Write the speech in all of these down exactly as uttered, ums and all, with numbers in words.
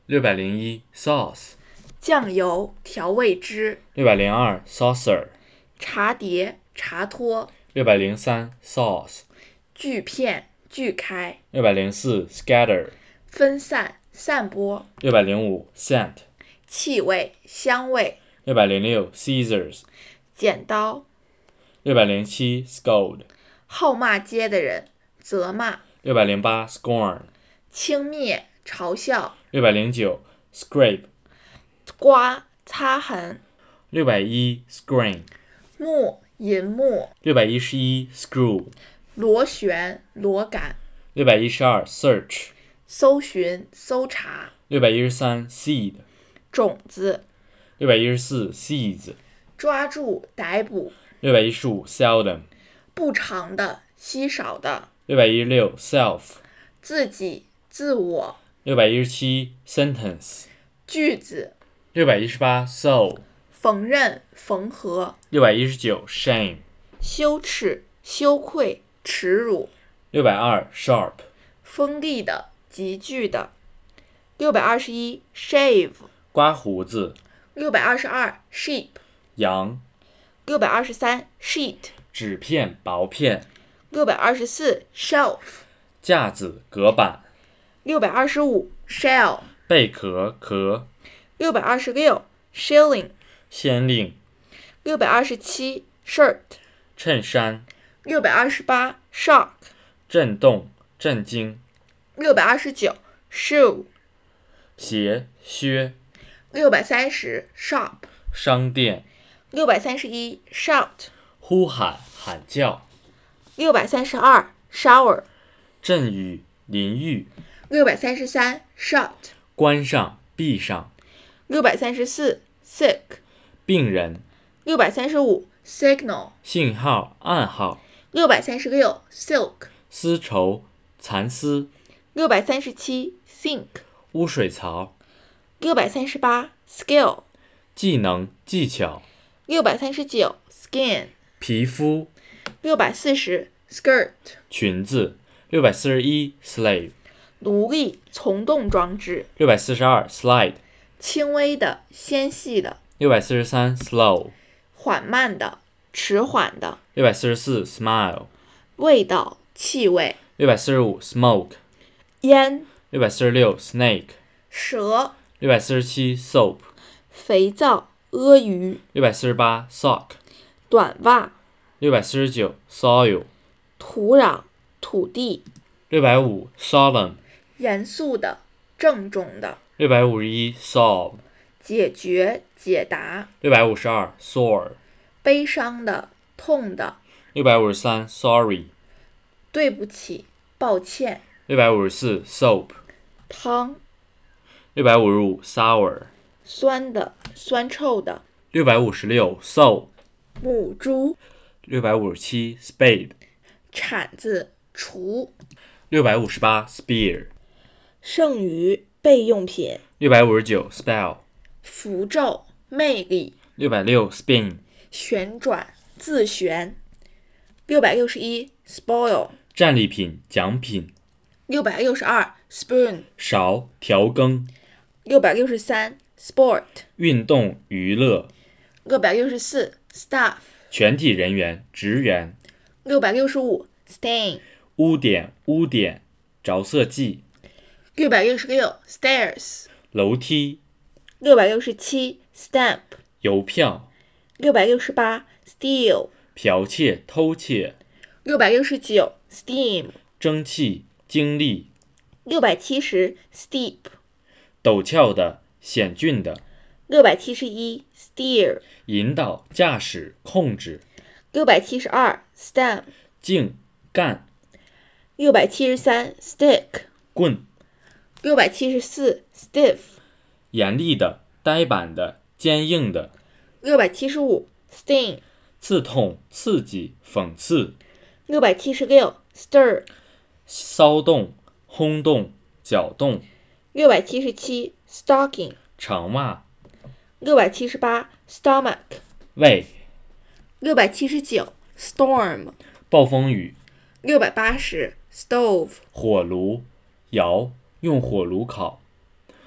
六百零一 sauce， 酱油、调味汁。 六百零二 saucer， 茶碟、茶托。 六百零三 sauce， 锯片、锯开。 六百零四 scatter， 分散、散播。 六百零五 scent， 气味、香味。 六百零六 scissors， 剪刀。 六百零七 scold， 好骂街的人，责骂。 六百零八 scorn， 轻蔑、嘲笑。 六百零九 scrape， 刮、擦痕。 六百一 screen， 木、银幕。 六百一十一 screw， 螺旋、螺杆。 六百一十二 search， 搜寻、搜查。 六百一十三 seed， 种子。 六百一十四 seeds， 抓住、逮捕。 六百一十五 seldom， 不常的、稀少的。 六百一十六 self， 自己、自我。 六百一十七 sentence， 句子。 六百一十八 soul， 缝纫、缝合。 六百一十九 shame， 羞耻、羞愧、耻辱。 六百二 sharp， 锋利的、急剧的。六百二十一 shave， 刮胡子。 六百二十二 sheep， 羊。 六百二十三 sheet， 纸片、薄片。 六百二十四 shelf， 架子、隔板。 六百二十五 shell， 贝壳、壳。 六百二十六 shilling， 先令。 六百二十七 shirt， 衬衫。 六百二十八 shock， 震动、震惊。 六百二十九 shoe， 鞋、靴。 六百三十 shop， 商店。 六百三十一 shout， 呼喊、喊叫。 六百三十二 shower， 阵雨、淋浴。 六百三十三 shut， 关上、闭上。 六百三十四 sick， 病人。 六百三十五 signal， 信号、暗号。 六百三十六 silk， 丝绸、蚕丝。 六百三十七 sink， 污水槽。 六百三十八 skill， 技能、技巧。 六百三十九 skin， 皮肤。 六百四十 skirt， 裙子。六百四十一 slave， 奴隶、从动装置。 六百四十二 slide， 轻微的、纤细的。 六百四十三 slow， 缓慢的、迟缓的。 六百四十四 smile， 味道、气味。 六百四十五 smoke， 烟。 六百四十六 snake， 蛇。 六百四十七 soap， 肥皂、阿谀。 六百四十八 sock， 短袜。 六百四十九 soil， 土壤、土地。 六百五 solemn， 严肃的、郑重的。 六百五十一 solve， 解决、解答。 六百五十二 sore， 悲伤的、痛的。 六百五十三 sorry， 对不起、抱歉。 六百五十四 soap， 汤。 六百五十五 sour， 酸的、酸臭的。 六百五十六 sow， 母猪。 六百五十七 spade， 铲子、锄。 六百五十八 spear， 剩余备用品。 六百五十九 spell， 符咒、魅力。 六百六 spin， 旋转、自旋。六百六十一 spoil， 战利品、奖品。 六百六十二 spoon， 勺、调羹。 六百六十三 sport， 运动、娱乐。 六百六十四 staff， 全体人员、职员。 六百六十五 stain， 污点、污点、着色剂。 六百六十六 stairs， 楼梯。 六百六十七 stamp， 邮票。 六百六十八 steal， 剽窃、偷窃。 六百六十九 steam， 蒸汽、精力。 六百七十 steep， 陡峭的、险峻的。 六百七十一 steer， 引导、驾驶、控制。 六百七十二 stamp， 茎、干。 六百七十三 stick， 棍。 六百七十四 stiff， 严厉的、呆板的、坚硬的。 六百七十五 sting， 刺痛、刺激、讽刺。 六百七十六 stir， 骚动、轰动、搅动。 六百七十七 stocking， 长袜。 六百七十八 stomach， 胃。 六百七十九 storm， 暴风雨。 六百八十 stove， 火炉。窑，用火炉烤。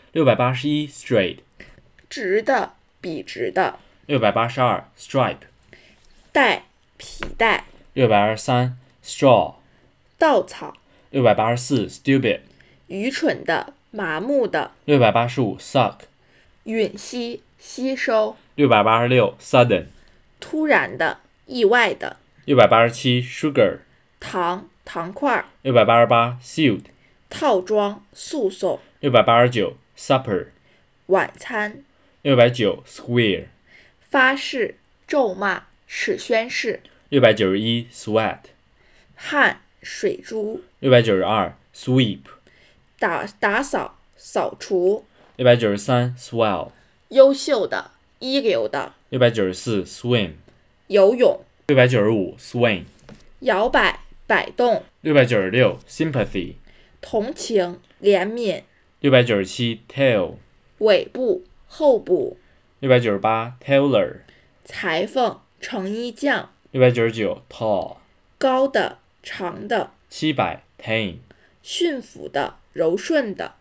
六百八十一 straight， 直的，笔直的。 六百八十二 stripe， 带，皮带。 六百二十三 straw， 稻草。 六百八十四 stupid， 愚蠢的，麻木的。 六百八十五 suck， 吮吸，吸收。 六百八十六 sudden， 突然的，意外的。 六百八十七 sugar， 糖，糖块。 六百八十八 suit， 套装，诉讼。 六百八十九 supper， 晚餐。 六百九 square， 发誓，咒骂，使宣誓。 六百九十一 sweat， 汗，水珠。 六百九十二 sweep， 打打扫，扫除。 六百九十三 swell， 优秀的，一流的。 六百九十四 swim， 游泳。 六百九十五 swing， 摇摆，摆动。 六百九十六 sympathy， 同情，怜悯。 六百九十七 tail， 尾部，后部。 六百九十八 tailor， 裁缝，成衣匠。 六百九十九 tall， 高的，长的。 七百 tame， 驯服的，柔顺的。